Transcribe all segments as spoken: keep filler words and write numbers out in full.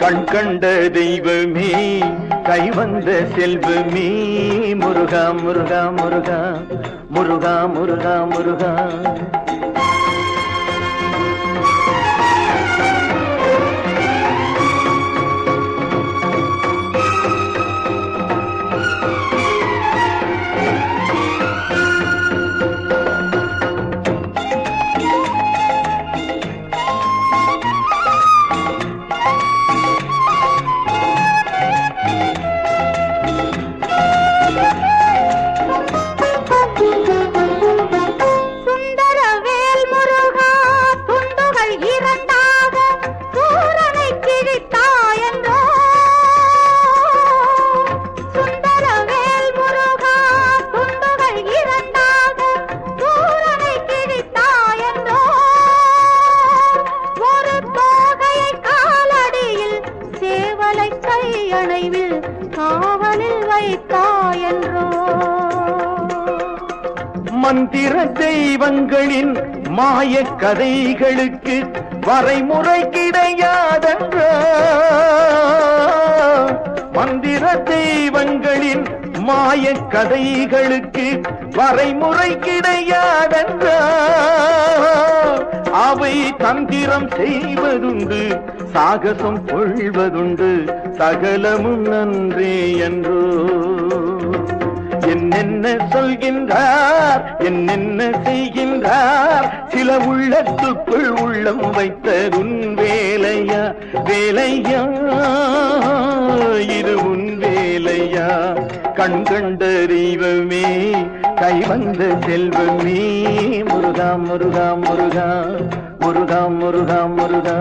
கண் கண்ட தெய்வமே கைவந்த செல்வமே முருகா முருகா முருகா முருகா முருகா முருகா. மந்திர தெய்வங்களின் மாய கதைகளுக்கு வரைமுறை கிடையாதென்றோ. மந்திர தெய்வங்களின் மாய கதைகளுக்கு வரைமுறை கிடையாதென்றோ. அவை தந்திரம் செய்வதுண்டு சாகசம் கொள்வதுண்டு சகலமும் நன்றே என்றோ. என்னென்ன சொல்கின்றார் என்னென்ன செய்கின்றார் சில உள்ளத்துக்குள் உள்ளம் வைத்த உன் வேலையா வேலையா இது உன் வேலையா. கண் கண்ட தெய்வமே கைவந்த செல்வமே முருகா முருகா முருகா முருகா முருகா முருகா.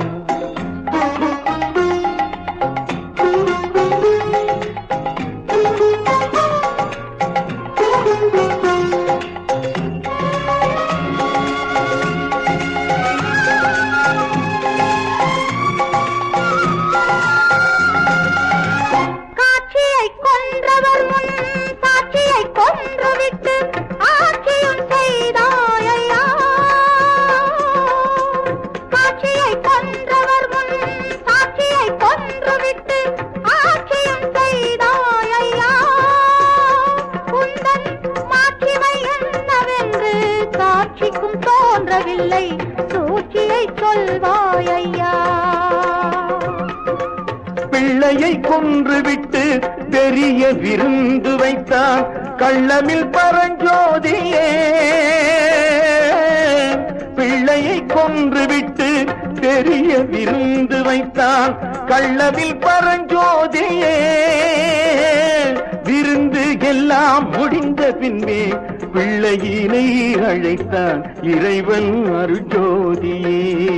பிள்ளையை கொன்றுவிட்டு பெரிய விருந்து வைத்தான் கள்ளமில் பரஞ்சோதியே. பிள்ளையை கொன்றுவிட்டு பெரிய விருந்து வைத்தான் கள்ளமில் பரஞ்சோதியே. விருந்து எல்லாம் முடிந்த பின்பே பிள்ளையினை அழைத்தான் இறைவன் அருஜோதியே.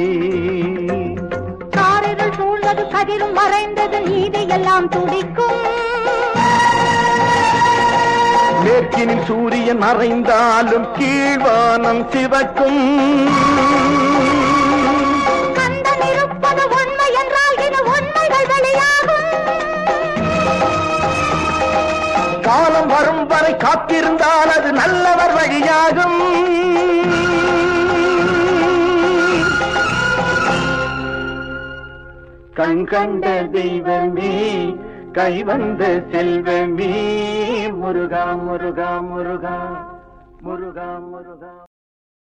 காரில் சூழ்ந்தது கதிரும் மறைந்தது நீதி எல்லாம் துடிக்கும். மேற்கினில் சூரியன் மறைந்தாலும் கீழ்வானம் சிவக்கும். கந்தன் இருப்பது உண்மை என்றால் இது உண்மைகள் வெளியாகும். காலம் வரும் வரை காத்திருந்தால் அது நல்லவர் வழியாகும். கண் கண்ட தெய்வமே கைவந்த செல்வமே முருகா முருகா முருகா முருகா முருகா.